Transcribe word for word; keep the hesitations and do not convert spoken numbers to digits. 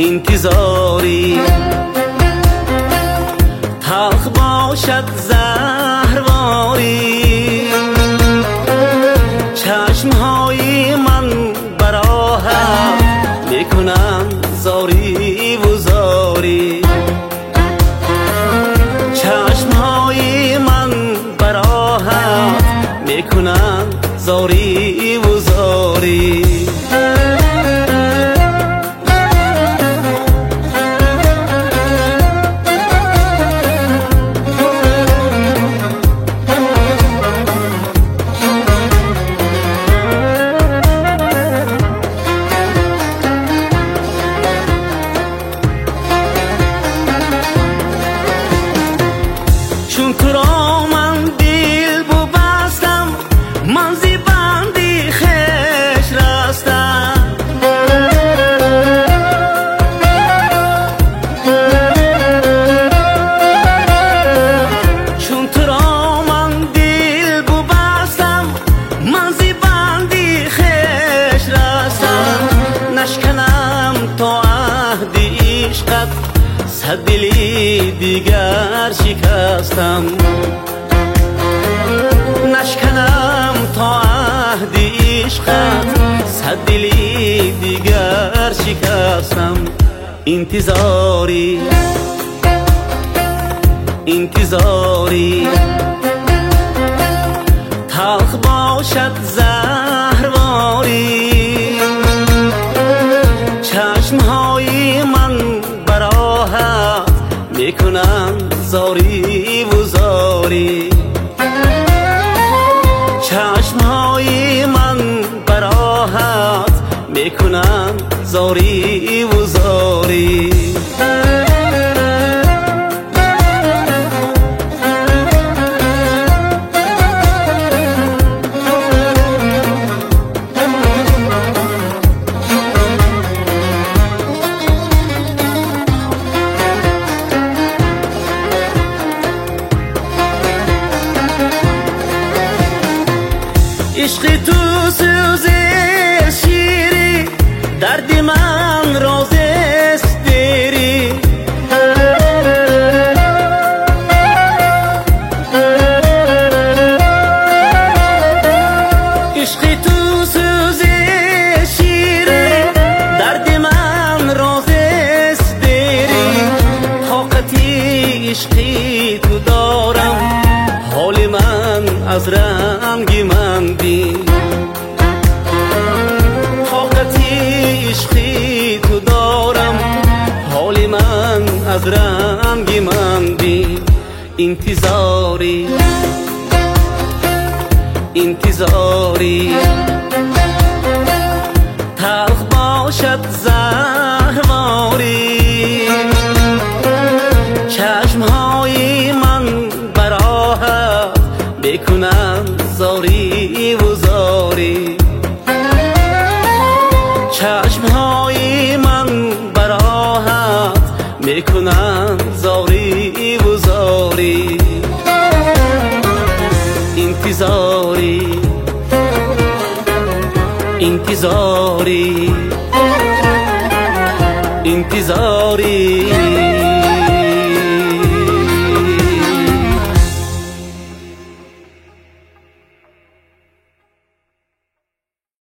انتظاری، تلخ باشد زهرواری، چشمهای من براحت میکنند زاری و زاری، چشمهای من براحت میکنند زاری و زاری. چون تو را من دل بو بستم، من زی بندی خش رستم، چون تو را من دل بو بستم، من زی بندی خش رستم، نشکنم تا عهد عشقت، صد دلی دیگر شکستم، نشکنم تا عهد عشقت، صد دلی دیگر شکستم. انتظاری، انتظاری، تلخ باشد زهرواری، چشمهای من براحت میکنند زاری و زاری، چشمهای من براحت میکنند زاری و زاری. عشق تو سوز شیری، درد من راز است دیری، عشق تو سوز شیری، درد من راز است دیری، طاقتی عشقی تو دارم، حال من از رنگ من بین، طاقتی عشقی تو دارم، حال من از رنگ من بین. انتظاری، انتظاری، تلخ باشد زهرواری، چشمهای من براحت میکنند زاری و زاری، چشمهای من براحت میکنند زاری و زاری. انتظاری، انتظاری، انتظاری.